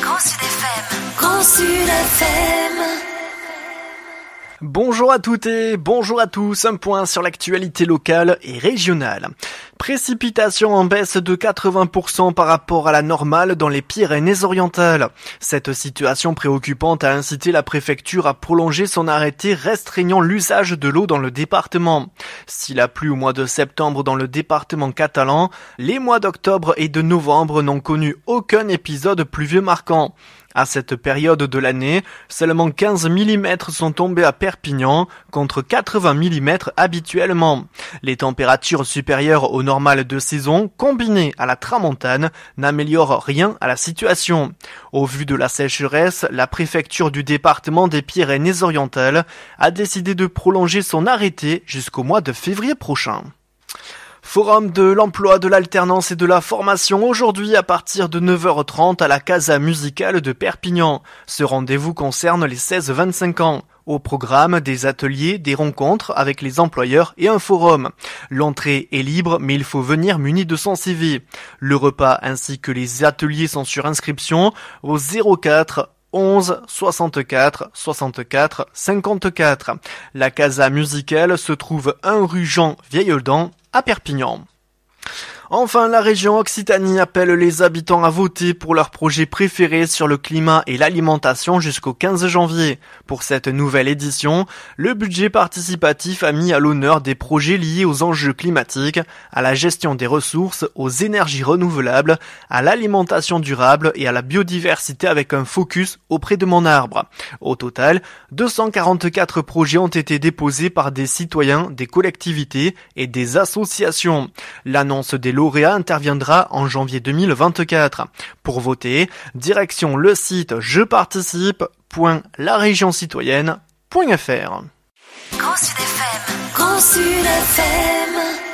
Grand Sud FM. Grand Sud FM. Bonjour à toutes et bonjour à tous, un point sur l'actualité locale et régionale. Précipitations en baisse de 80% par rapport à la normale dans les Pyrénées-Orientales. Cette situation préoccupante a incité la préfecture à prolonger son arrêté restreignant l'usage de l'eau dans le département. S'il a plu au mois de septembre dans le département catalan, les mois d'octobre et de novembre n'ont connu aucun épisode pluvieux marquant. À cette période de l'année, seulement 15 mm sont tombés à Perpignan, contre 80 mm habituellement. Les températures supérieures au normal de saison, combinées à la tramontane, n'améliorent rien à la situation. Au vu de la sécheresse, la préfecture du département des Pyrénées-Orientales a décidé de prolonger son arrêté jusqu'au mois de février prochain. Forum de l'emploi, de l'alternance et de la formation aujourd'hui à partir de 9h30 à la Casa Musicale de Perpignan. Ce rendez-vous concerne les 16-25 ans. Au programme, des ateliers, des rencontres avec les employeurs et un forum. L'entrée est libre, mais il faut venir muni de son CV. Le repas ainsi que les ateliers sont sur inscription au 04 11 64 64 54. La Casa Musicale se trouve 1 rue Jean Vieilledan à Perpignan. Enfin, la région Occitanie appelle les habitants à voter pour leur projet préféré sur le climat et l'alimentation jusqu'au 15 janvier. Pour cette nouvelle édition, le budget participatif a mis à l'honneur des projets liés aux enjeux climatiques, à la gestion des ressources, aux énergies renouvelables, à l'alimentation durable et à la biodiversité avec un focus auprès de mon arbre. Au total, 244 projets ont été déposés par des citoyens, des collectivités et des associations. L'annonce des lauréat interviendra en janvier 2024. Pour voter, direction le site jeparticipe.laregion-citoyenne.fr. Grand Sud FM. Grand Sud FM.